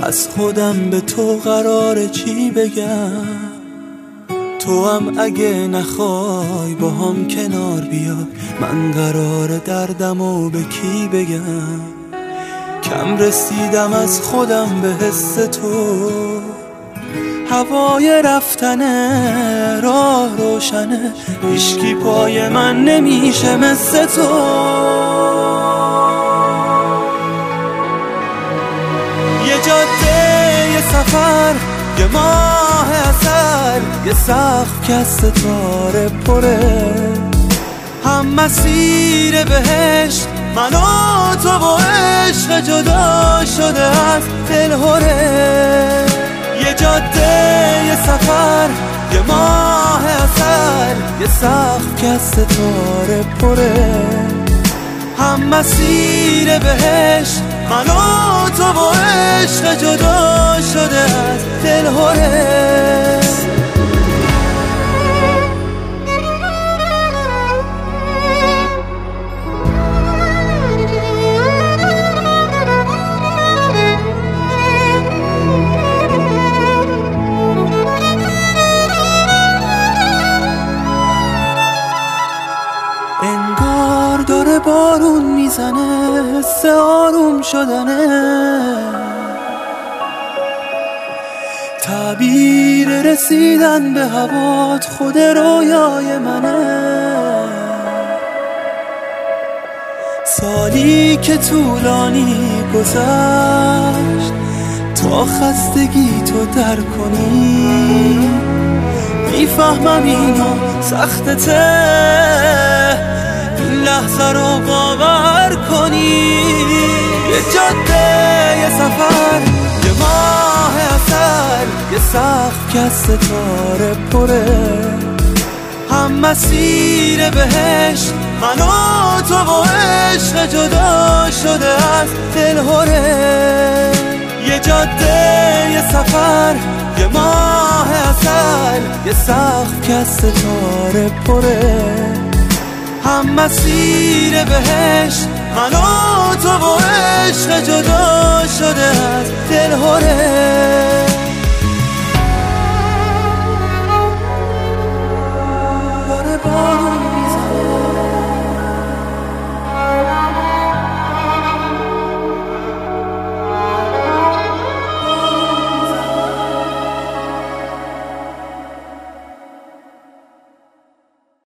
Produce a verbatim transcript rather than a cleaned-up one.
از خودم به تو قراره چی بگم؟ تو هم اگه نخوای با هم کنار بیا، من قراره دردمو به کی بگم؟ کم رسیدم از خودم به حس تو، هوای رفتنه راه روشنه، هیچکی پای من نمیشه مثل تو. یه جاده، یه سفر، یه ماه اثر، یه سقف که از ستاره پره، هم مسیر بهشت من و تو و عشق جدا شده از دلهره. یه جاده، یه سفر، یه ماه اثر، یه سقف که از ستاره پره، هم مسیر بهشت من و تو و عشق جدا شده از دلهره. انگار داره بارون میزنه، حس آروم شدنه، تعبیر رسیدن به هوات خود رویای منه. سالی که طولانی گذشت تا خستگی تو در کنی، میفهمم اینو سختته این لحظه رو باور کنی. یه جاده، یه سفر، یه ماه اثر، یه سقف که از ستاره پره، هم مسیر بهشت من و تو و عشق جدا شده از دلهره. یه جاده، یه سفر، یه ماه اثر، یه سقف که از ستاره پره، هم مسیر بهشت من و تو و عشق جدا شده از دلهره.